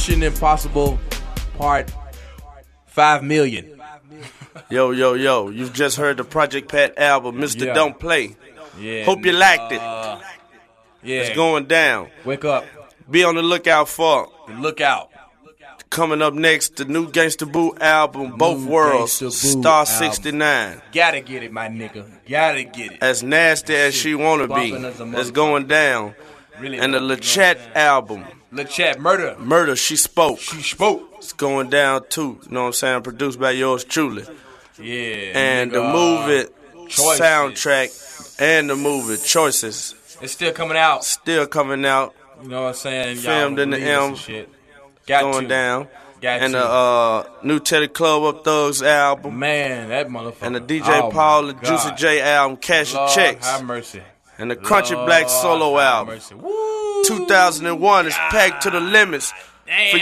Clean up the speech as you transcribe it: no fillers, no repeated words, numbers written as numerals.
Mission Impossible Part 5 million. Yo, you've just heard the Project Pat album, Mr. Don't Play. Yeah. Hope you liked it. Yeah. It's going down. Wake up. Be on the lookout for Look out. coming up next, the new Gangsta Boo album, Both Worlds, Star 69. Gotta get it, my nigga. Gotta get it. As nasty as she wanna be, it's going down. Really And the Lil Chat album, Lil Chat, Murder. Murder, She Spoke. She spoke. It's going down too, you know what I'm saying? Produced by yours truly. Yeah. And the movie soundtrack and the movie Choices It's still coming out. still coming out, You know what I'm saying? Filmed in the M. Shit. Got going to. down. Got And to. the new Teddy Club Up Thugs album. Man, that motherfucker. And the DJ Paul and my Juicy God. J album, Cash and Lord Checks. have mercy. And the Crunchy Black Lord solo have album. mercy. Woo. 2001 is packed to the limits. Damn. For